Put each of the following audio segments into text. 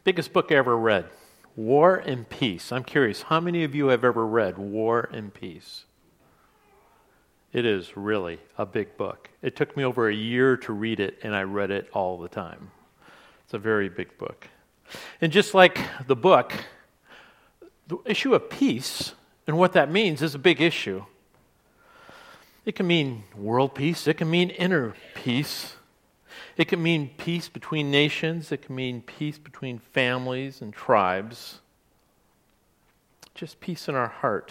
Biggest book I ever read, War and Peace. I'm curious, how many of you have ever read War and Peace? It is really a big book. It took me over a year to read it, and I read it all the time. It's a very big book. And just like the book, the issue of peace and what that means is a big issue. It can mean world peace. It can mean inner peace. It can mean peace between nations. It can mean peace between families and tribes. Just peace in our heart.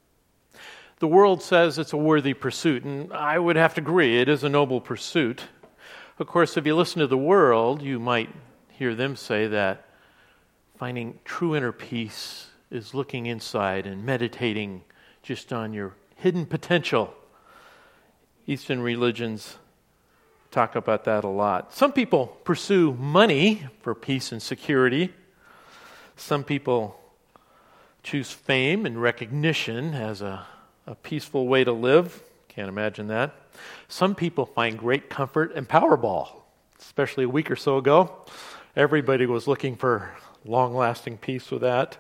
The world says it's a worthy pursuit, and I would have to agree, it is a noble pursuit. Of course, if you listen to the world, you might hear them say that finding true inner peace is looking inside and meditating just on your hidden potential. Eastern religions talk about that a lot. Some people pursue money for peace and security. Some people choose fame and recognition as a peaceful way to live. Can't imagine that. Some people find great comfort in Powerball, especially a week or so ago. Everybody was looking for long-lasting peace with that.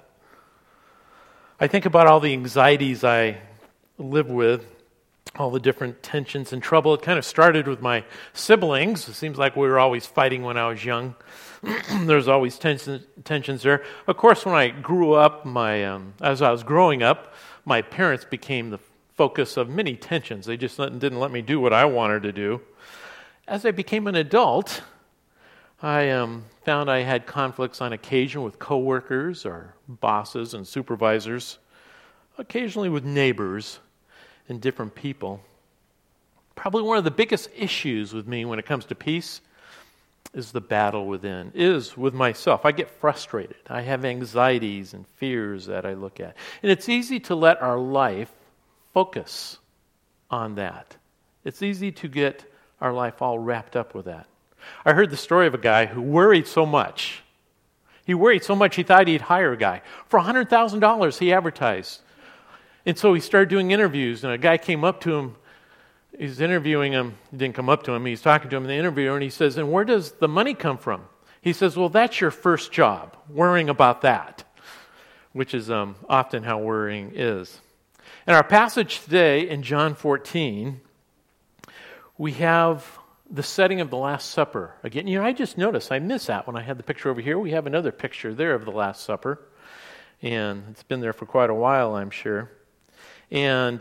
I think about all the anxieties I live with, all the different tensions and trouble. It kind of started with my siblings. It seems like we were always fighting when I was young. There's always tensions there. Of course, when I grew up, as I was growing up, my parents became the focus of many tensions. They just didn't let me do what I wanted to do. As I became an adult, I found I had conflicts on occasion with coworkers or bosses and supervisors, occasionally with neighbors and different people. Probably one of the biggest issues with me when it comes to peace is the battle within, is with myself. I get frustrated. I have anxieties and fears that I look at. And it's easy to let our life focus on that. It's easy to get our life all wrapped up with that. I heard the story of a guy who worried so much. He worried so much he thought he'd hire a guy. For $100,000 he advertised. And so he started doing interviews, and a guy came up to him. He's interviewing him. He didn't come up to him. He's talking to him in the interview, and he says, "And where does the money come from?" He says, "Well, that's your first job, worrying about that," which is often how worrying is. In our passage today in John 14, we have the setting of the Last Supper. Again, I just noticed, I missed that when I had the picture over here. We have another picture there of the Last Supper, and it's been there for quite a while, I'm sure. And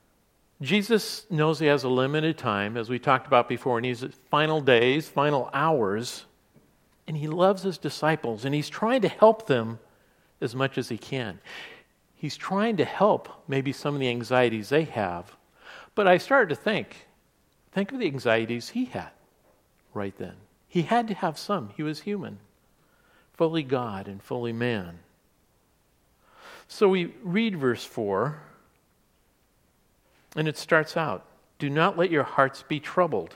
Jesus knows he has a limited time, as we talked about before, and he's at final days, final hours, and he loves his disciples, and he's trying to help them as much as he can. He's trying to help maybe some of the anxieties they have. But I started to think of the anxieties he had right then. He had to have some. He was human, fully God and fully man. So we read verse 4, and it starts out, "Do not let your hearts be troubled."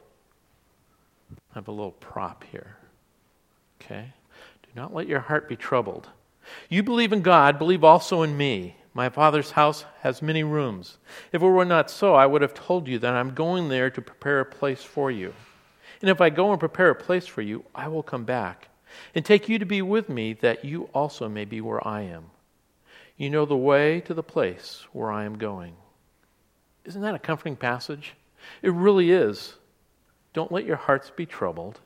I have a little prop here. Okay? "Do not let your heart be troubled. You believe in God, believe also in me. My Father's house has many rooms. If it were not so, I would have told you that I'm going there to prepare a place for you. And if I go and prepare a place for you, I will come back and take you to be with me, that you also may be where I am. You know the way to the place where I am going." Isn't that a comforting passage? It really is. Don't let your hearts be troubled.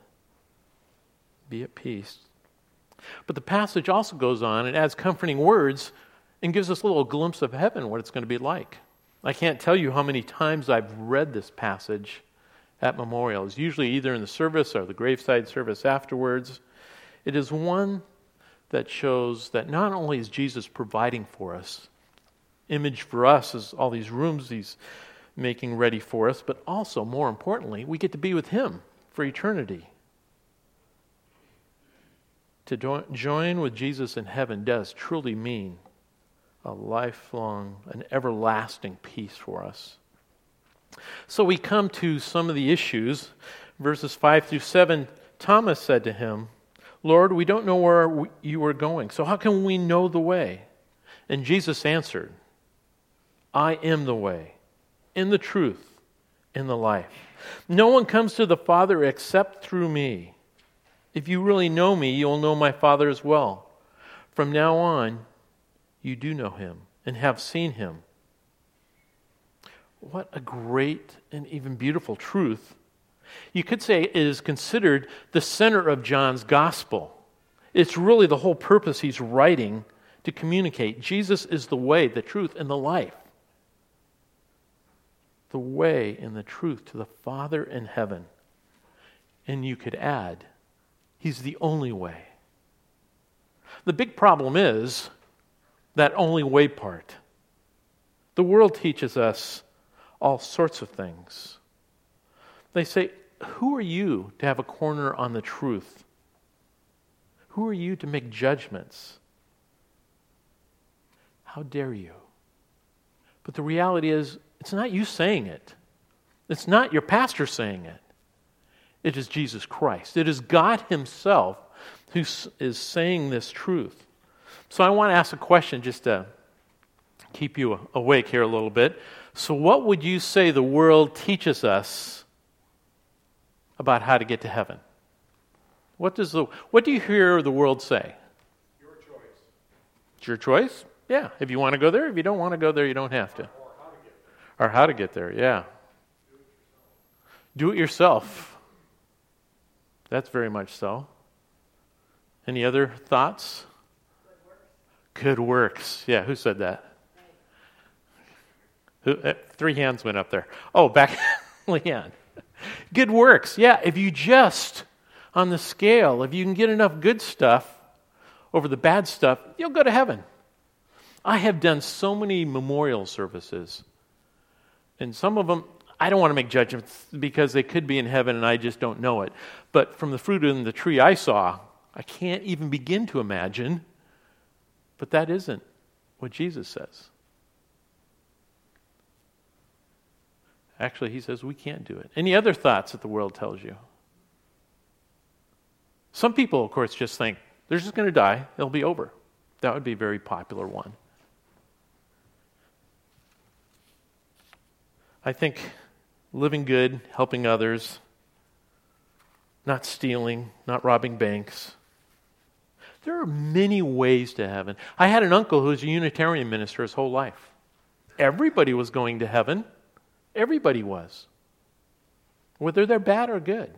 Be at peace. But the passage also goes on and adds comforting words and gives us a little glimpse of heaven, what it's going to be like. I can't tell you how many times I've read this passage at memorials, usually either in the service or the graveside service afterwards. It is one that shows that not only is Jesus providing for us, image for us is all these rooms he's making ready for us, but also, more importantly, we get to be with him for eternity. To join with Jesus in heaven does truly mean a lifelong, an everlasting peace for us. So we come to some of the issues. Verses 5 through 7, Thomas said to him, "Lord, we don't know where you are going, so how can we know the way?" And Jesus answered, "I am the way, and the truth, and the life. No one comes to the Father except through me. If you really know me, you'll know my Father as well. From now on, you do know him and have seen him. What a great and even beautiful truth. You could say it is considered the center of John's gospel. It's really the whole purpose he's writing to communicate. Jesus is the way, the truth, and the life. The way and the truth to the Father in heaven. And you could add, he's the only way. The big problem is that only way part. The world teaches us all sorts of things. They say, who are you to have a corner on the truth? Who are you to make judgments? How dare you? But the reality is, it's not you saying it. It's not your pastor saying it. It is Jesus Christ. It is God himself who is saying this truth. So I want to ask a question just to keep you awake here a little bit. So what would you say the world teaches us about how to get to heaven? What do you hear the world say? Your choice. It's your choice? Yeah. If you want to go there, if you don't want to go there, you don't have to. Or how to get there, yeah. Do it yourself. That's very much so. Any other thoughts? Good works. Yeah, who said that? Three hands went up there. Oh, back, Leanne. Good works. Yeah, if you just, on the scale, if you can get enough good stuff over the bad stuff, you'll go to heaven. I have done so many memorial services. And some of them, I don't want to make judgments because they could be in heaven and I just don't know it. But from the fruit in the tree I saw, I can't even begin to imagine. But that isn't what Jesus says. Actually, he says we can't do it. Any other thoughts that the world tells you? Some people, of course, just think they're just going to die. It'll be over. That would be a very popular one. I think living good, helping others, not stealing, not robbing banks. There are many ways to heaven. I had an uncle who was a Unitarian minister his whole life. Everybody was going to heaven. Everybody was. Whether they're bad or good.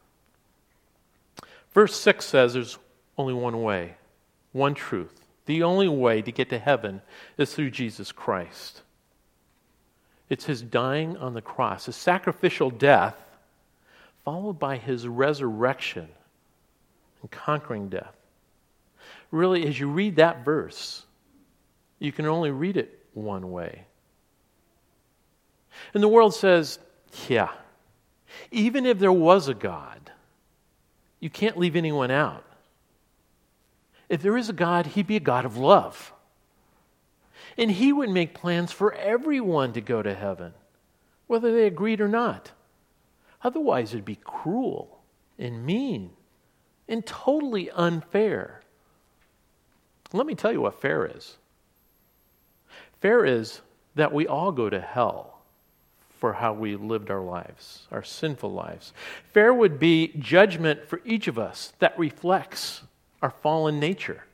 Verse 6 says there's only one way, one truth. The only way to get to heaven is through Jesus Christ. It's his dying on the cross, his sacrificial death, followed by his resurrection and conquering death. Really, as you read that verse, you can only read it one way. And the world says, yeah, even if there was a God, you can't leave anyone out. If there is a God, he'd be a God of love. And he would make plans for everyone to go to heaven, whether they agreed or not. Otherwise, it'd be cruel and mean and totally unfair. Let me tell you what fair is. Fair is that we all go to hell for how we lived our lives, our sinful lives. Fair would be judgment for each of us that reflects our fallen nature.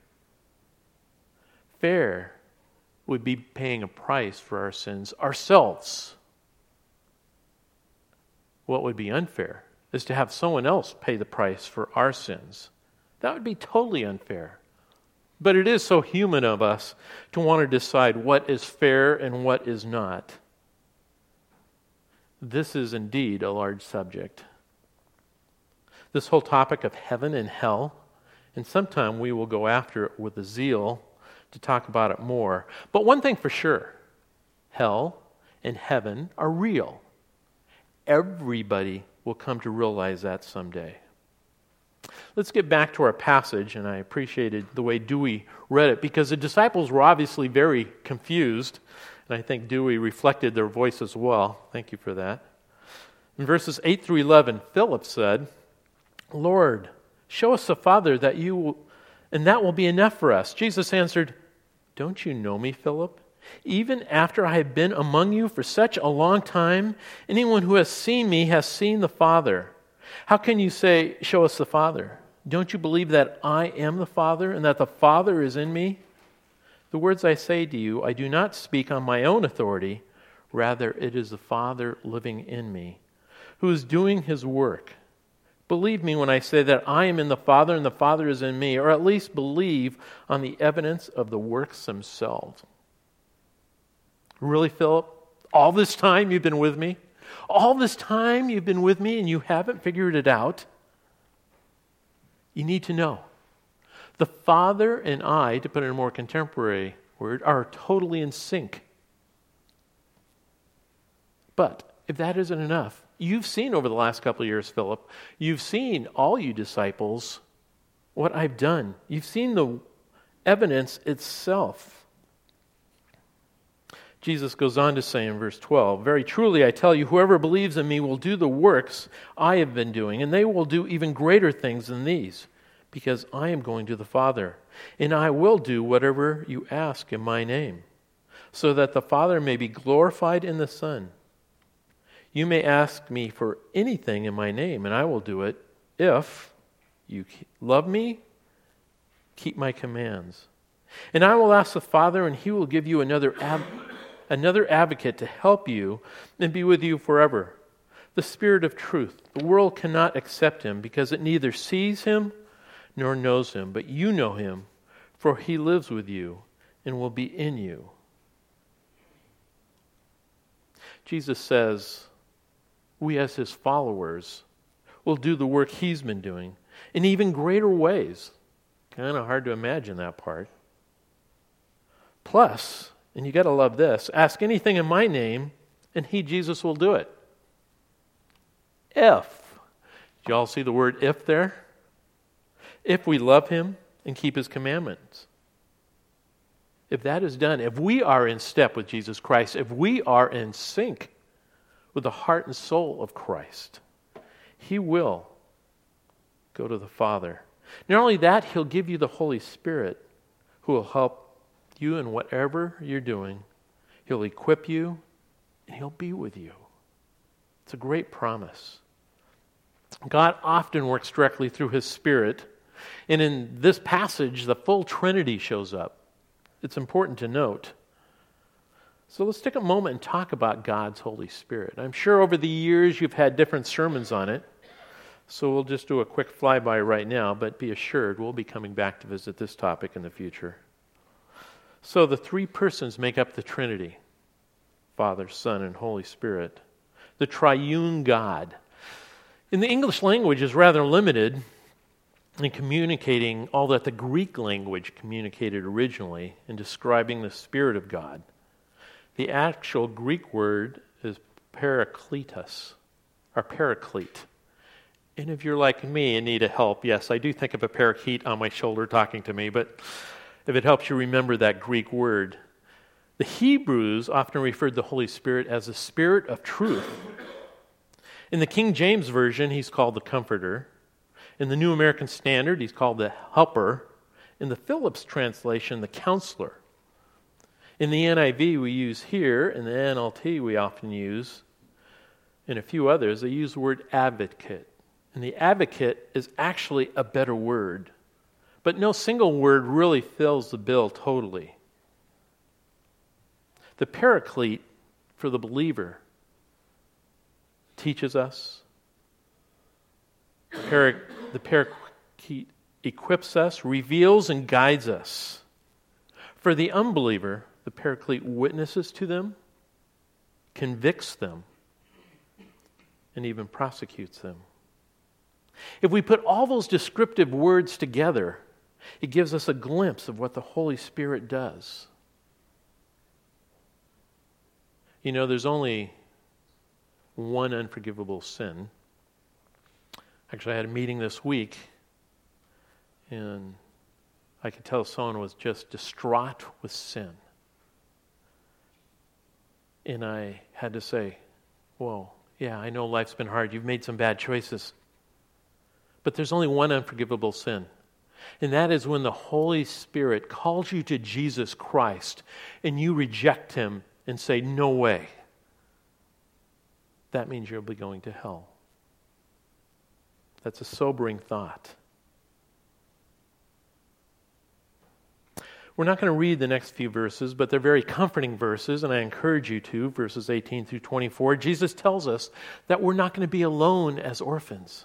Fair would be paying a price for our sins ourselves. What would be unfair is to have someone else pay the price for our sins. That would be totally unfair. But it is so human of us to want to decide what is fair and what is not. This is indeed a large subject. This whole topic of heaven and hell, and sometime we will go after it with a zeal to talk about it more. But one thing for sure, hell and heaven are real. Everybody will come to realize that someday. Let's get back to our passage, and I appreciated the way Dewey read it, because the disciples were obviously very confused, and I think Dewey reflected their voice as well. Thank you for that. In verses 8 through 11, Philip said, "Lord, show us the Father, and that will be enough for us." Jesus answered, "Don't you know me, Philip? Even after I have been among you for such a long time, anyone who has seen me has seen the Father. How can you say, 'Show us the Father'? don't you believe that I am the Father and that the Father is in me? The words I say to you, I do not speak on my own authority. Rather, it is the Father living in me, who is doing his work. Believe me when I say that I am in the Father and the Father is in me, or at least believe on the evidence of the works themselves. Really, Philip? All this time you've been with me? All this time you've been with me and you haven't figured it out? You need to know. The Father and I, to put in a more contemporary word, are totally in sync. But if that isn't enough, you've seen over the last couple of years, Philip, you've seen, all you disciples, what I've done. You've seen the evidence itself. Jesus goes on to say in verse 12, very truly I tell you, whoever believes in me will do the works I have been doing, and they will do even greater things than these, because I am going to the Father, and I will do whatever you ask in my name, so that the Father may be glorified in the Son. You may ask me for anything in my name, and I will do it if you love me, keep my commands. And I will ask the Father, and he will give you another advocate to help you and be with you forever, the Spirit of truth. The world cannot accept him because it neither sees him nor knows him, but you know him, for he lives with you and will be in you. Jesus says, we as his followers will do the work he's been doing in even greater ways. Kind of hard to imagine that part. Plus, and you got to love this, ask anything in my name and he, Jesus, will do it. If. Did you all see the word if there? If we love him and keep his commandments. If that is done, if we are in step with Jesus Christ, if we are in sync with the heart and soul of Christ, he will go to the Father. Not only that, he'll give you the Holy Spirit who will help you in whatever you're doing. He'll equip you and he'll be with you. It's a great promise. God often works directly through his Spirit, and in this passage, the full Trinity shows up. It's important to note. So let's take a moment and talk about God's Holy Spirit. I'm sure over the years you've had different sermons on it, so we'll just do a quick flyby right now, but be assured we'll be coming back to visit this topic in the future. So the three persons make up the Trinity, Father, Son, and Holy Spirit, the triune God. In the English language is rather limited in communicating all that the Greek language communicated originally in describing the Spirit of God. The actual Greek word is parakletos, or paraclete. And if you're like me and need a help, yes, I do think of a parakeet on my shoulder talking to me, but if it helps you remember that Greek word. The Hebrews often referred to the Holy Spirit as the Spirit of truth. In the King James Version, he's called the Comforter. In the New American Standard, he's called the Helper. In the Phillips translation, the Counselor. In the NIV we use here, in the NLT we often use, and a few others, they use the word advocate. And the advocate is actually a better word. But no single word really fills the bill totally. The paraclete for the believer teaches us. The paraclete equips us, reveals, and guides us. For the unbeliever, the paraclete witnesses to them, convicts them, and even prosecutes them. If we put all those descriptive words together, it gives us a glimpse of what the Holy Spirit does. You know, there's only one unforgivable sin. Actually, I had a meeting this week, and I could tell someone was just distraught with sin. And I had to say, whoa, yeah, I know life's been hard. You've made some bad choices. But there's only one unforgivable sin. And that is when the Holy Spirit calls you to Jesus Christ and you reject him and say, no way. That means you'll be going to hell. That's a sobering thought. We're not going to read the next few verses, but they're very comforting verses, and I encourage you to, verses 18 through 24. Jesus tells us that we're not going to be alone as orphans.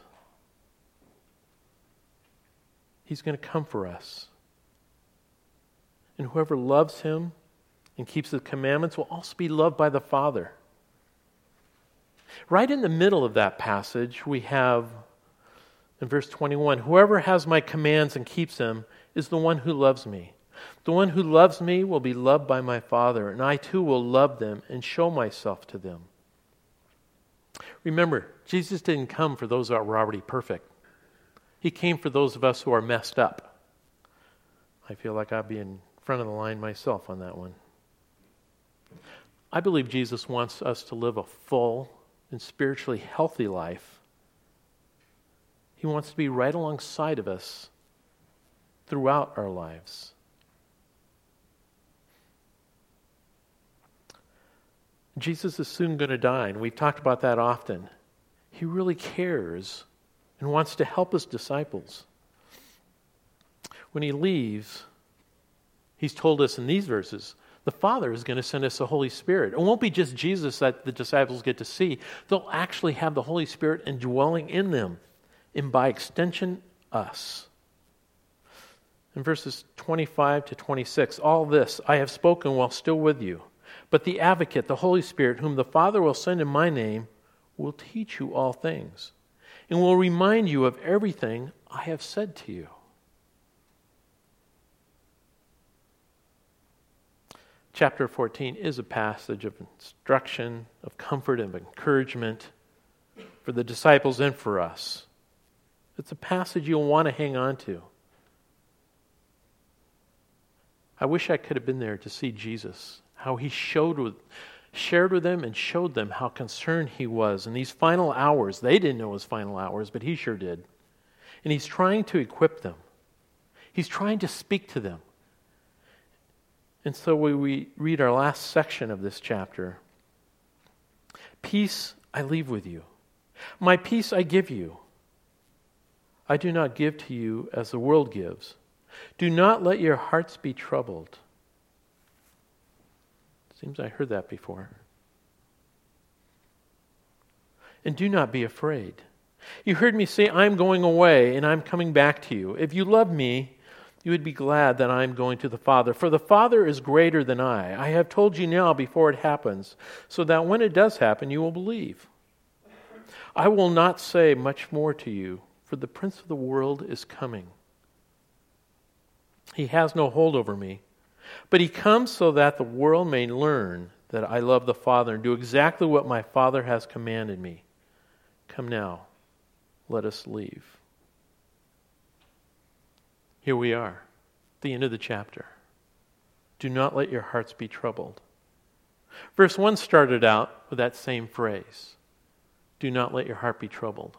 He's going to come for us. And whoever loves him and keeps the commandments will also be loved by the Father. Right in the middle of that passage, we have, in verse 21, whoever has my commands and keeps them is the one who loves me. The one who loves me will be loved by my Father, and I too will love them and show myself to them. Remember, Jesus didn't come for those that were already perfect. He came for those of us who are messed up. I feel like I'll be in front of the line myself on that one. I believe Jesus wants us to live a full and spiritually healthy life. He wants to be right alongside of us throughout our lives. Jesus is soon going to die, and we've talked about that often. He really cares and wants to help his disciples. When he leaves, he's told us in these verses, the Father is going to send us the Holy Spirit. It won't be just Jesus that the disciples get to see. They'll actually have the Holy Spirit indwelling in them, and by extension, us. In verses 25 to 26, all this I have spoken while still with you. But the Advocate, the Holy Spirit, whom the Father will send in my name, will teach you all things, and will remind you of everything I have said to you. Chapter 14 is a passage of instruction, of comfort, and of encouragement for the disciples and for us. It's a passage you'll want to hang on to. I wish I could have been there to see Jesus, how he shared with them and showed them how concerned he was in these final hours. They didn't know his final hours, but he sure did. And he's trying to equip them. He's trying to speak to them. And so we read our last section of this chapter. Peace I leave with you. My peace I give you. I do not give to you as the world gives. Do not let your hearts be troubled. Seems I heard that before. And do not be afraid. You heard me say, I'm going away and I'm coming back to you. If you love me, you would be glad that I am going to the Father. For the Father is greater than I. I have told you now before it happens, so that when it does happen, you will believe. I will not say much more to you, for the Prince of the world is coming. He has no hold over me, but he comes so that the world may learn that I love the Father and do exactly what my Father has commanded me. Come now, let us leave. Here we are, the end of the chapter. Do not let your hearts be troubled. Verse 1 started out with that same phrase. Do not let your heart be troubled.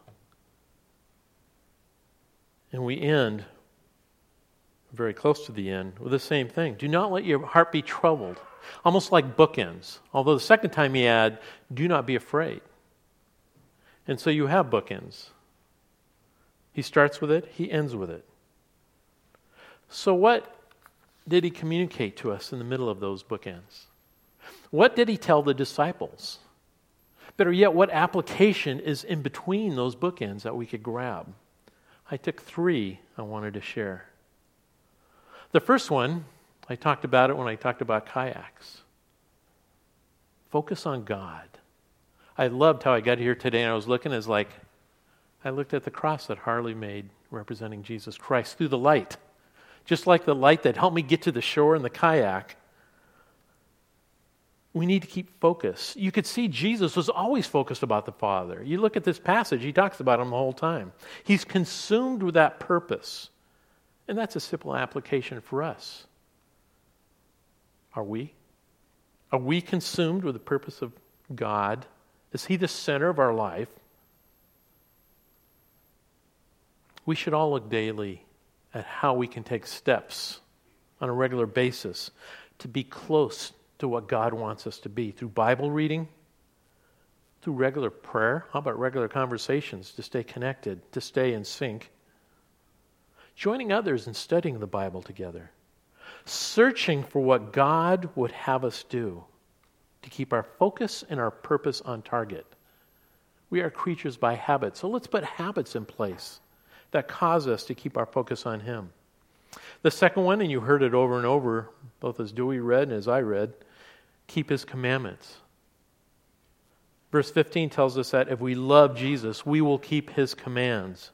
And we end, very close to the end, with the same thing. Do not let your heart be troubled. Almost like bookends. Although the second time he had, do not be afraid. And so you have bookends. He starts with it, he ends with it. So what did he communicate to us in the middle of those bookends? What did he tell the disciples? Better yet, what application is in between those bookends that we could grab? I took 3 I wanted to share. The first one, I talked about it when I talked about kayaks. Focus on God. I loved how I got here today and I was looking as like, I looked at the cross that Harley made representing Jesus Christ through the light. Just like the light that helped me get to the shore in the kayak. We need to keep focus. You could see Jesus was always focused about the Father. You look at this passage, he talks about him the whole time. He's consumed with that purpose. And that's a simple application for us. Are we? Are we consumed with the purpose of God? Is he the center of our life? We should all look daily at how we can take steps on a regular basis to be close to what God wants us to be through Bible reading, through regular prayer. How about regular conversations to stay connected, to stay in sync? Joining others and studying the Bible together. searching for what God would have us do to keep our focus and our purpose on target. We are creatures by habit, so let's put habits in place that cause us to keep our focus on Him. The second one, and you heard it over and over, both as Dewey read and as I read, keep His commandments. Verse 15 tells us that if we love Jesus, we will keep His commands.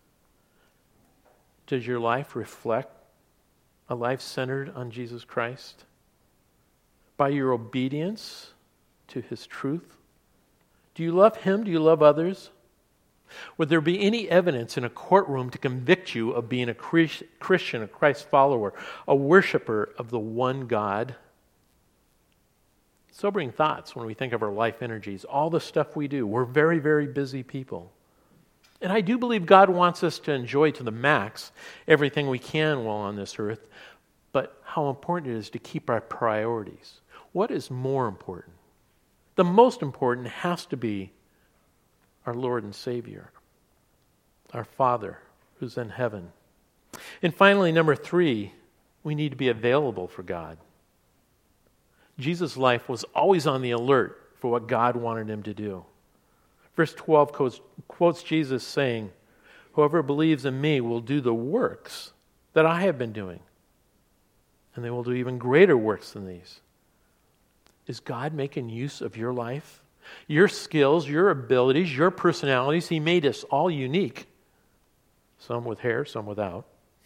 Does your life reflect a life centered on Jesus Christ? By your obedience to His truth? Do you love Him? Do you love others? Would there be any evidence in a courtroom to convict you of being a Christian, a Christ follower, a worshiper of the one God? Sobering thoughts when we think of our life energies, all the stuff we do. We're very, very busy people. And I do believe God wants us to enjoy to the max everything we can while on this earth, but how important it is to keep our priorities. What is more important? The most important has to be our Lord and Savior, our Father who's in heaven. And finally, number 3, we need to be available for God. Jesus' life was always on the alert for what God wanted him to do. Verse 12 quotes Jesus saying, "Whoever believes in me will do the works that I have been doing, and they will do even greater works than these." Is God making use of your life? Your skills, your abilities, your personalities? He made us all unique. Some with hair, some without.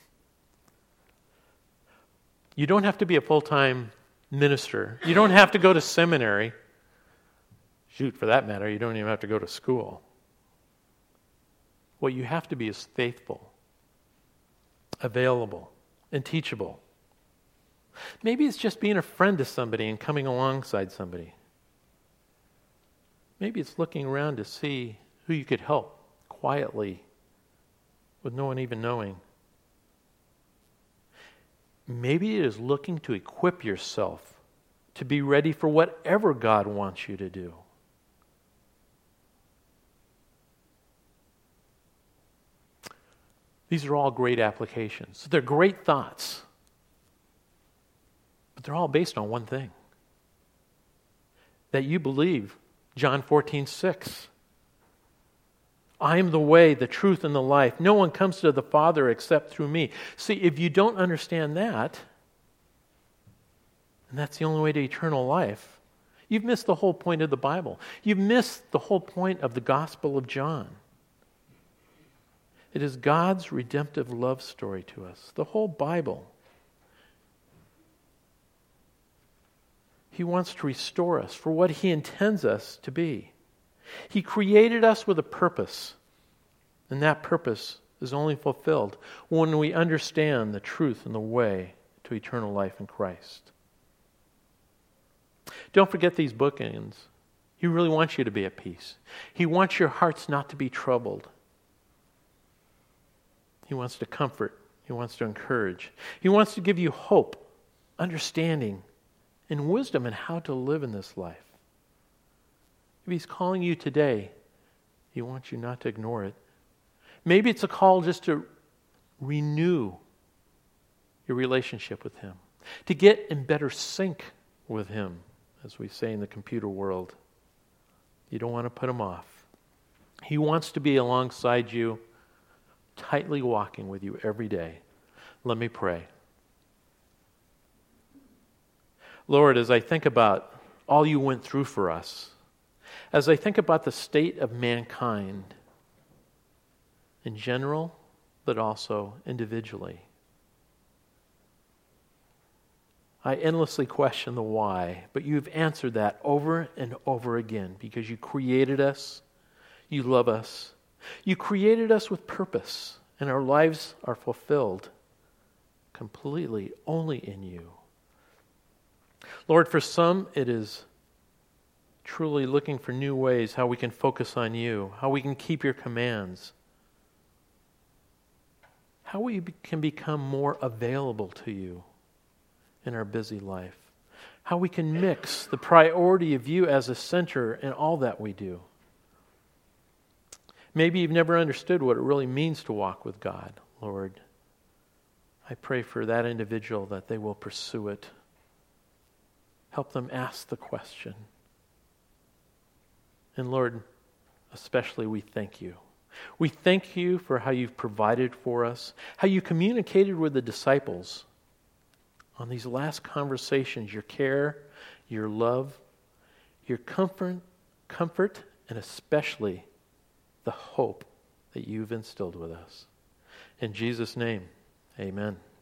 You don't have to be a full-time minister. You don't have to go to seminary. Shoot, for that matter, you don't even have to go to school. What you have to be is faithful, available, and teachable. Maybe it's just being a friend to somebody and coming alongside somebody. Maybe it's looking around to see who you could help quietly with no one even knowing. Maybe it is looking to equip yourself to be ready for whatever God wants you to do. These are all great applications. They're great thoughts. But they're all based on one thing. That you believe John 14:6. I am the way, the truth, and the life. No one comes to the Father except through me. See, if you don't understand that, and that's the only way to eternal life, you've missed the whole point of the Bible. You've missed the whole point of the Gospel of John. It is God's redemptive love story to us, the whole Bible. He wants to restore us for what He intends us to be. He created us with a purpose, and that purpose is only fulfilled when we understand the truth and the way to eternal life in Christ. Don't forget these bookends. He really wants you to be at peace. He wants your hearts not to be troubled. He wants to comfort. He wants to encourage. He wants to give you hope, understanding, and wisdom in how to live in this life. If He's calling you today, He wants you not to ignore it. Maybe it's a call just to renew your relationship with Him, to get in better sync with Him, as we say in the computer world. You don't want to put Him off. He wants to be alongside you, tightly walking with you every day. Let me pray. Lord, as I think about all you went through for us, as I think about the state of mankind in general, but also individually, I endlessly question the why, but you've answered that over and over again because you created us, you love us, you created us with purpose, and our lives are fulfilled completely only in you. Lord, for some it is truly looking for new ways how we can focus on you, how we can keep your commands, how we can become more available to you in our busy life, how we can mix the priority of you as a center in all that we do. Maybe you've never understood what it really means to walk with God, Lord. I pray for that individual that they will pursue it. Help them ask the question. And Lord, especially we thank you. We thank you for how you've provided for us, how you communicated with the disciples on these last conversations, your care, your love, your comfort, and especially the hope that you've instilled with us. In Jesus' name, amen.